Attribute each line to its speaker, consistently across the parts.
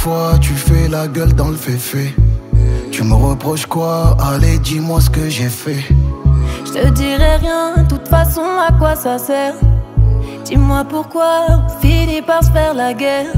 Speaker 1: fois tu fais la gueule dans le féfé. Tu me reproches quoi? Allez, dis-moi ce que j'ai fait.
Speaker 2: Je te dirai rien, de toute façon à quoi ça sert? Dis-moi pourquoi on finit par se faire la guerre.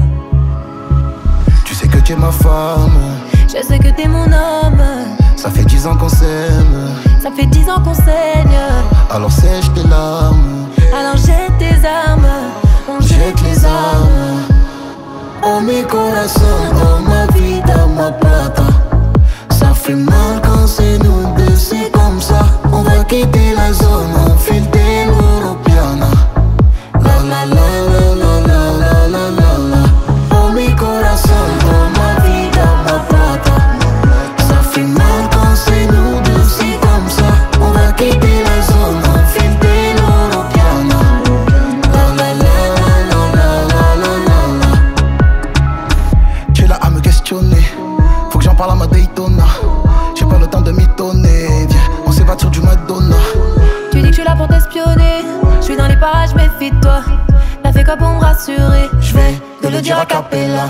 Speaker 1: Tu sais que tu es ma femme,
Speaker 2: je sais que t'es mon homme.
Speaker 1: ça fait 10 ans qu'on s'aime,
Speaker 2: ça fait 10 ans qu'on saigne.
Speaker 1: alors sèche tes larmes,
Speaker 2: alors jette tes armes, on jette les armes.
Speaker 1: Oh mi corazón, oh ma vida, ma plata. Ça fait mal quand c'est nous deux, c'est comme ça. On va quitter la zone, on file de l'Europiana. La la la la la la la la la la. Oh mi corazón, oh ma vida, ma plata. Ça fait mal quand c'est nous deux, c'est comme ça. On va quitter la zone, on file de l'Europiana. La la la la la la la la la. Tu es là à me questionner, faut que j'en parle à ma Daytona. J'ai pas le temps de mitonner, viens, on s'évade sur du Madonna.
Speaker 2: Tu dis que je suis là pour t'espionner, je suis dans les parages, méfie-toi. T'as fait quoi pour me rassurer?
Speaker 1: Je vais te le dire a cappella.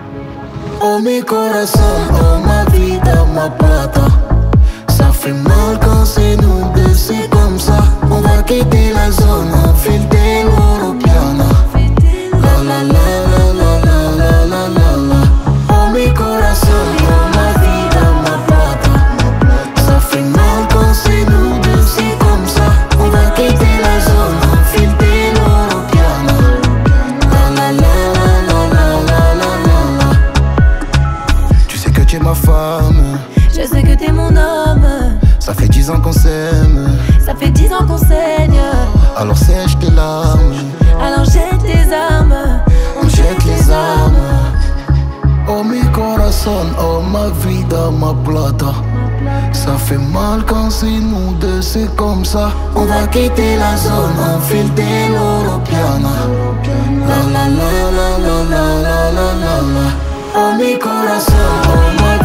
Speaker 1: Oh mi corazón, oh ma vida, ma plata. Ça fait mal quand c'est nous deux, c'est comme ça. On va quitter la zone, on file de l'Europiana. La la la la la la la la la la. Oh mi corazón, oh ma vida, ma plata. Ça fait mal quand c'est nous deux, c'est comme ça. On va quitter la zone, on file de l'Europiana. La la la la la la la la la. Tu sais que tu es ma femme,
Speaker 2: je sais que t'es mon homme.
Speaker 1: ça fait 10 ans qu'on s'aime,
Speaker 2: ça fait 10 ans qu'on saigne.
Speaker 1: alors sèche tes larmes,
Speaker 2: alors jette tes armes,
Speaker 1: on jette les armes. Oh mi corazón, oh ma vida, ma plata. Ça fait mal quand c'est nous deux, c'est comme ça. On va quitter la zone, on file de l'Europiana. La la la la la la la la la. Oh mi corazón, oh ma